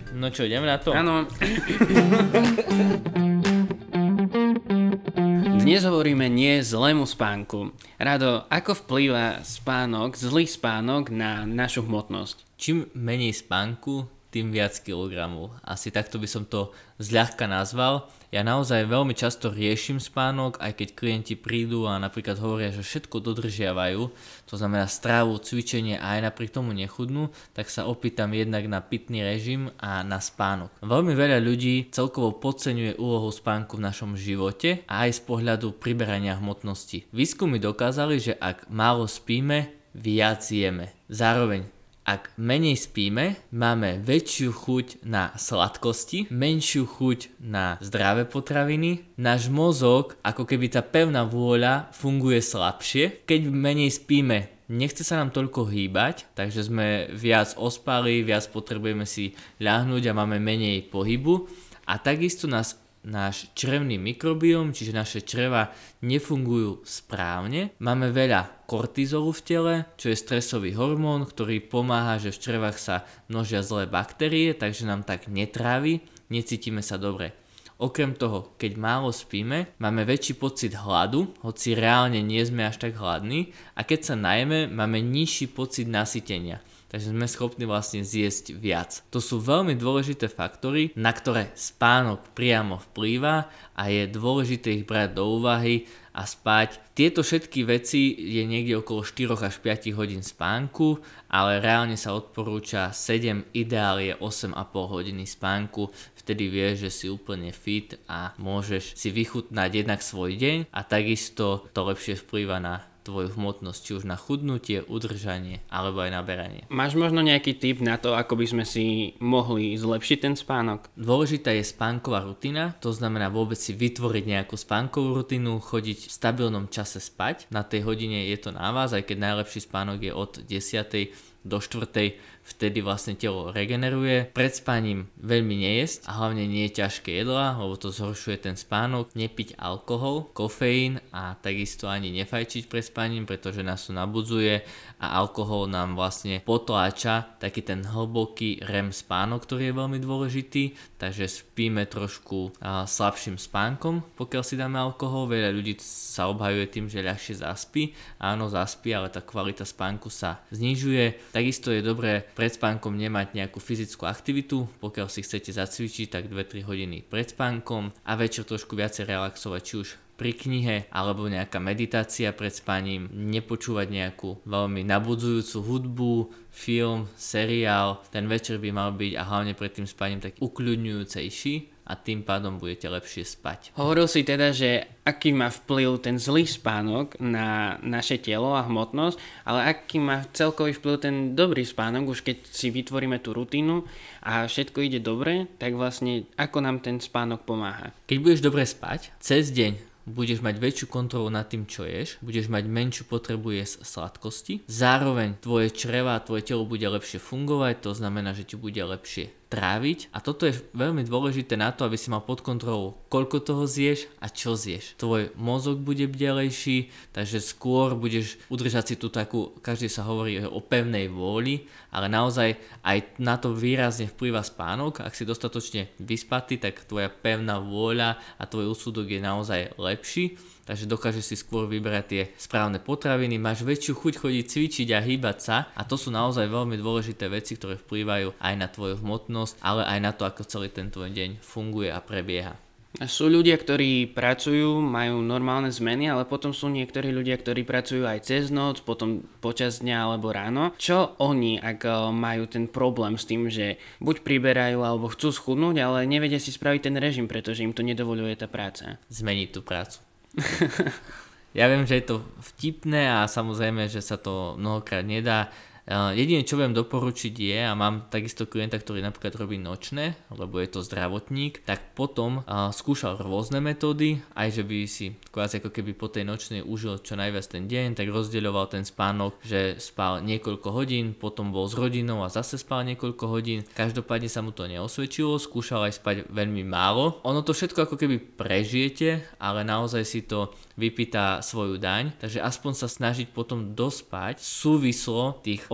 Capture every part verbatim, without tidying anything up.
No čo, ideme na to? Áno. Dnes hovoríme nie zlému spánku. Rado, ako vplýva spánok, zlý spánok na našu hmotnosť? Čím menej spánku, tým viac kilogramov. Asi takto by som to zľahka nazval. Ja naozaj veľmi často riešim spánok, aj keď klienti prídu a napríklad hovoria, že všetko dodržiavajú, to znamená stravu, cvičenie a aj napriek tomu nechudnú, tak sa opýtam jednak na pitný režim a na spánok. Veľmi veľa ľudí celkovo podceňuje úlohu spánku v našom živote a aj z pohľadu priberania hmotnosti. Výskumy dokázali, že ak málo spíme, viac jeme. Zároveň ak menej spíme, máme väčšiu chuť na sladkosti, menšiu chuť na zdravé potraviny. Náš mozog, ako keby tá pevná vôľa, funguje slabšie. Keď menej spíme, nechce sa nám toľko hýbať, takže sme viac ospali, viac potrebujeme si ľahnúť a máme menej pohybu. A takisto nás náš črevný mikrobióm, čiže naše čreva nefungujú správne. Máme veľa kortizolu v tele, čo je stresový hormón, ktorý pomáha, že v črevách sa množia zlé baktérie, takže nám tak netrávi, necítime sa dobre. Okrem toho, keď málo spíme, máme väčší pocit hladu, hoci reálne nie sme až tak hladní, a keď sa najeme, máme nižší pocit nasytenia. Takže sme schopní vlastne zjesť viac. To sú veľmi dôležité faktory, na ktoré spánok priamo vplýva a je dôležité ich brať do úvahy a spať. Tieto všetky veci je niekde okolo štyri až päť hodín spánku, ale reálne sa odporúča sedem, ideál je osem a pol hodiny spánku. Vtedy vieš, že si úplne fit a môžeš si vychutnať jednak svoj deň a takisto to lepšie vplýva na tvoju hmotnosť, či už na chudnutie, udržanie alebo aj naberanie. Máš možno nejaký tip na to, ako by sme si mohli zlepšiť ten spánok? Dôležitá je spánková rutina, to znamená vôbec si vytvoriť nejakú spánkovú rutinu, chodiť v stabilnom čase spať. Na tej hodine je to na vás, aj keď najlepší spánok je od desiatej do štvrtej, vtedy vlastne telo regeneruje. Pred spaním veľmi nejesť a hlavne nie ťažké jedlá, lebo to zhoršuje ten spánok. Nepiť alkohol, kofeín a takisto ani nefajčiť pred spaním, pretože nás to nabudzuje a alkohol nám vlastne potláča taký ten hlboký R E M spánok, ktorý je veľmi dôležitý, takže spíme trošku a, slabším spánkom, pokiaľ si dáme alkohol. Veľa ľudí sa obhajuje tým, že ľahšie zaspí. Áno, zaspí, ale tá kvalita spánku sa znižuje. Takisto je dobré pred spánkom nemať nejakú fyzickú aktivitu, pokiaľ si chcete zacvičiť, tak dve tri hodiny pred spánkom a večer trošku viacej relaxovať, či už pri knihe alebo nejaká meditácia pred spaním, nepočúvať nejakú veľmi nabudzujúcu hudbu, film, seriál. Ten večer by mal byť a hlavne pred tým spaním taký ukľudňujúcejší a tým pádom budete lepšie spať. Hovoril si teda, že aký má vplyv ten zlý spánok na naše telo a hmotnosť, ale aký má celkový vplyv ten dobrý spánok, už keď si vytvoríme tú rutinu a všetko ide dobre, tak vlastne ako nám ten spánok pomáha? Keď budeš dobre spať, cez deň budeš mať väčšiu kontrolu nad tým, čo ješ, budeš mať menšiu potrebu jesť sladkosti, zároveň tvoje čreva a tvoje telo bude lepšie fungovať, to znamená, že ti bude lepšie tráviť a toto je veľmi dôležité na to, aby si mal pod kontrolou, koľko toho zješ a čo zješ. Tvoj mozog bude bdelejší, takže skôr budeš udržať si tú takú, každý sa hovorí o pevnej vôli, ale naozaj aj na to výrazne vplýva spánok. Ak si dostatočne vyspatý, tak tvoja pevná vôľa a tvoj úsudok je naozaj lepší, takže dokážeš si skôr vyberať tie správne potraviny, máš väčšiu chuť chodiť cvičiť a hýbať sa a to sú naozaj veľmi dôležité veci, ktoré vplývajú aj na tvoju hmotnosť, ale aj na to, ako celý ten tvoj deň funguje a prebieha. A sú ľudia, ktorí pracujú, majú normálne zmeny, ale potom sú niektorí ľudia, ktorí pracujú aj cez noc, potom počas dňa alebo ráno. Čo oni, ak majú ten problém s tým, že buď priberajú alebo chcú schudnúť, ale nevedia si spraviť ten režim, pretože im to nedovoľuje tá práca? Zmeniť tú prácu. Ja viem, že je to vtipné a samozrejme, že sa to mnohokrát nedá. Jediné, čo viem doporučiť je, a mám takisto klienta, ktorý napríklad robí nočné, lebo je to zdravotník, tak potom uh, skúšal rôzne metódy, aj že by si kvázi ako keby po tej nočnej užil čo najviac ten deň, tak rozdeľoval ten spánok, že spal niekoľko hodín, potom bol s rodinou a zase spal niekoľko hodín. Každopádne sa mu to neosvedčilo, skúšal aj spať veľmi málo. Ono to všetko ako keby prežijete, ale naozaj si to vypýta svoju daň, takže aspoň sa snažiť potom dospať súvislo tých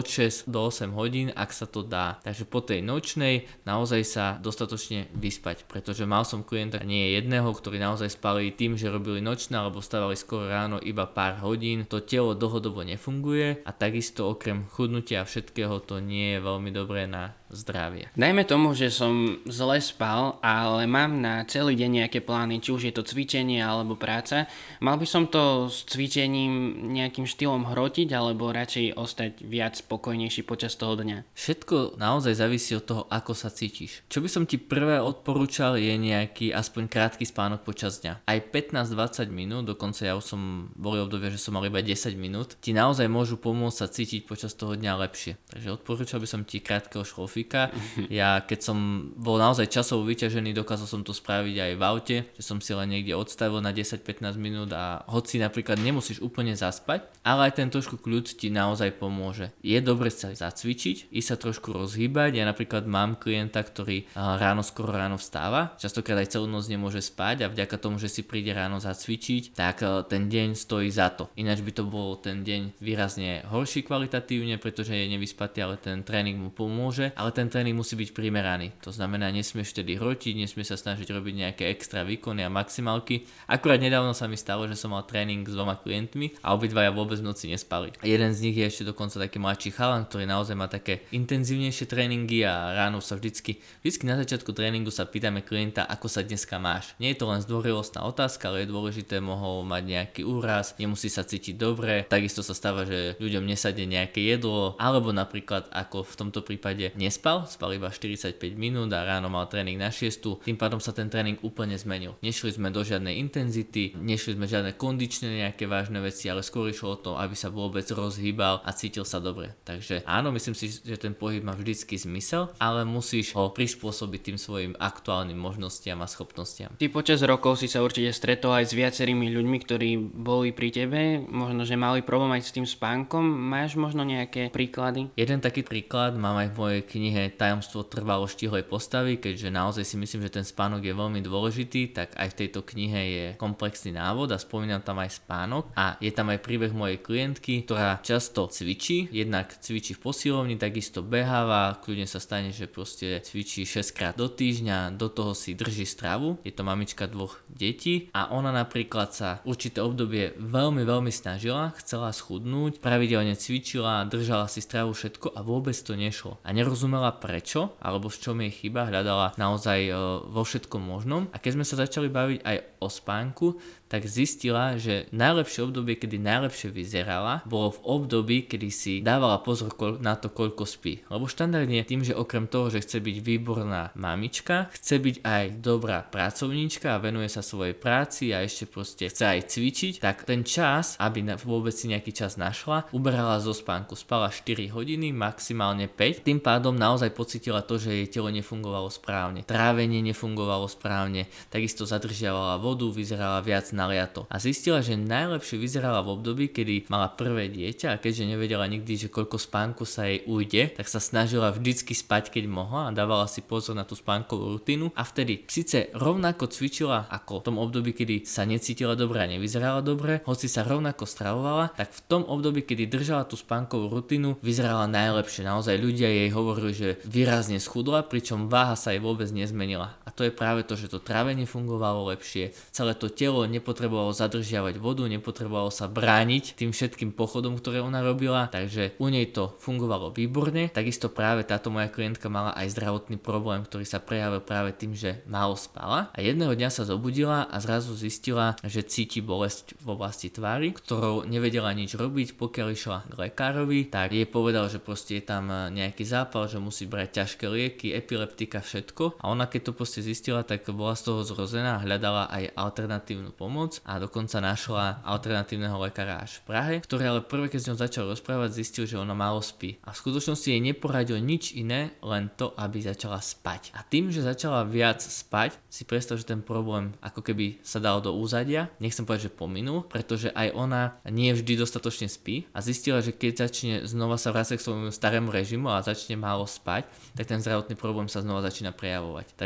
od šesť do osem hodín, ak sa to dá. Takže po tej nočnej naozaj sa dostatočne vyspať, pretože mal som klienta nie jedného, ktorí naozaj spali tým, že robili nočné alebo stávali skoro ráno iba pár hodín. To telo dlhodobo nefunguje a takisto okrem chudnutia a všetkého to nie je veľmi dobré na zdravie. Dajme tomu, že som zle spal, ale mám na celý deň nejaké plány, či už je to cvičenie alebo práca. Mal by som to s cvičením nejakým štýlom hrotiť alebo radšej ostať viac spokojnejší počas toho dňa? Všetko naozaj závisí od toho, ako sa cítiš. Čo by som ti prvé odporúčal je nejaký aspoň krátky spánok počas dňa. Aj pätnásť dvadsať minút, dokonca ja už som boli obdobie, že som mal iba desať minút, ti naozaj môžu pomôcť sa cítiť počas toho dňa lepšie. Takže odporúčal by som ti krátkeho šlofíka. Ja keď som bol naozaj časovo vyťažený, dokázal som to spraviť aj v aute, že som si len niekde odstavil na desať pätnásť minút a hoci napríklad nemusíš úplne zaspať, ale aj ten trošku kľud ti naozaj pomôže. Je dobre sa zacvičiť, ísť sa trošku rozhýbať. Ja napríklad mám klienta, ktorý ráno skoro ráno vstáva, častokrát aj celú noc nemôže spať a vďaka tomu, že si príde ráno zacvičiť, tak ten deň stojí za to. Ináč by to bol ten deň výrazne horší kvalitatívne, pretože je nevyspatý, ale ten tréning mu pomôže, ale ten tréning musí byť primeraný. To znamená, nesmieš tedy hrotiť, nesmieš sa snažiť robiť nejaké extra výkony a maximálky. Akurát nedávno sa mi stalo, že som mal tréning s dvoma klientmi a obidvaja vôbec v noci nespali. Jeden z nich je ešte dokonca taký mladší chalan, ktorý naozaj má také intenzívnejšie tréningy a ráno sa vždycky, vždycky na začiatku tréningu sa pýtame klienta, ako sa dneska máš. Nie je to len zdvorilostná otázka, ale je dôležité, mohol mať nejaký úraz, nemusí sa cítiť dobre. Takisto sa stáva, že ľuďom nesadne nejaké jedlo, alebo napríklad ako v tomto prípade nespal, spal iba štyridsaťpäť minút a ráno mal tréning na šiestu, tým pádom sa ten tréning úplne zmenil. Nešli sme do žiadnej intenzity, nešli sme žiadne kondičné nejaké vážne veci, ale skôr išlo o to, aby sa vôbec rozhýbal a cítil sa dobre. Takže áno, myslím si, že ten pohyb má vždycky zmysel, ale musíš ho prispôsobiť tým svojim aktuálnym možnostiam a schopnostiam. Ty počas rokov si sa určite stretol aj s viacerými ľuďmi, ktorí boli pri tebe, možno že mali problém aj s tým spánkom. Máš možno nejaké príklady? Jeden taký príklad mám aj v mojej knihe Tajomstvo trvalo štíhlej postavy, keďže naozaj si myslím, že ten spánok je veľmi dôležitý, tak aj v tejto knihe je komplexný návod a spomínam tam aj spánok a je tam aj príbeh mojej klientky, ktorá často cvičí, jednak cvičí v posilovni, takisto beháva, kľudne sa stane, že proste cvičí šesť krát do týždňa, do toho si drží stravu, je to mamička dvoch detí a ona napríklad sa určité obdobie veľmi, veľmi snažila, chcela schudnúť, pravidelne cvičila, držala si stravu všetko a vôbec to nešlo. A nerozumela prečo, alebo v čom jej chyba, hľadala naozaj e, vo všetkom možnom. A keď sme sa začali baviť aj o spánku, tak zistila, že najlepšie obdobie, kedy najlepšie vyzerala, bolo v období, kedy si dávala pozor na to, koľko spí. Lebo štandardne tým, že okrem toho, že chce byť výborná mamička, chce byť aj dobrá pracovníčka a venuje sa svojej práci a ešte proste chce aj cvičiť, tak ten čas, aby vôbec si nejaký čas našla, uberala zo spánku. Spala štyri hodiny, maximálne päť. Tým pádom naozaj pocítila to, že jej telo nefungovalo správne. Trávenie nefungovalo správne, takisto zadržiavala vodu, vyzerala viac naliato. A zistila, že najlepšie vyzerala v období, kedy mala prvé dieťa a keďže nevedela nikdy, že koľko spánku sa jej ujde, tak sa snažila vždycky spať, keď mohla a dávala si pozor na tú spánkovú rutinu a vtedy síce rovnako cvičila ako v tom období, kedy sa necítila dobre a nevyzerala dobre, hoci sa rovnako stravovala, tak v tom období, kedy držala tú spánkovú rutinu, vyzerala najlepšie. Naozaj ľudia jej hovorili, že výrazne schudla, pričom váha sa jej vôbec nezmenila. A to je práve to, že to trávenie fungovalo lepšie, celé to telo nepotrebovalo zadržiavať vodu, nepotrebovalo sa brániť tým všetkým pochodom, ktoré ona robila, takže u nej to fungovalo výborne. Takisto práve táto moja klientka mala aj zdravotný problém, ktorý sa prejavil práve tým, že málo spala a jedného dňa sa zobudila a zrazu zistila, že cíti bolesť v oblasti tvári, ktorou nevedela nič robiť. Pokiaľ išla k lekárovi, tak jej povedal, že proste je tam nejaký zápal, že musí brať ťažké lieky, epileptika, všetko. A ona keď to proste zistila, tak bola z toho zrozená, hľadala aj alternatívnu pomoc a dokonca našla alternatívneho lekára až v Prahe, ktorý ale prvé, keď s ňou začal rozprávať, zistil, že ona málo spí. A v skutočnosti jej neporadil nič iné, len to, aby začala spať. A tým, že začala viac spať, si predstav, že ten problém ako keby sa dal do úzadia, nechcem povedať, že pominul, pretože aj ona nie vždy dostatočne spí a zistila, že keď začne znova sa vrácať k svojmu starému režimu a začne málo spať, tak ten zdravotný problém sa znova začína prejavovať. Takže to je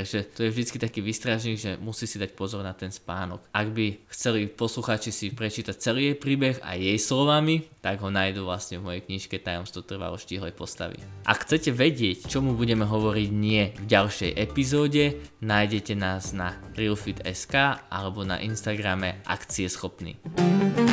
to je vždycky taký výstražník, že musí si dať pozor na ten spánok. Ak by chceli poslucháči si prečítať celý jej príbeh a jej slovami, tak ho nájdú vlastne v mojej knižke Tajomstvo trvalo štíhlej postavy. Ak chcete vedieť, čomu budeme hovoriť nie v ďalšej epizóde, nájdete nás na realfit bodka es ká alebo na Instagrame Akcieschopný.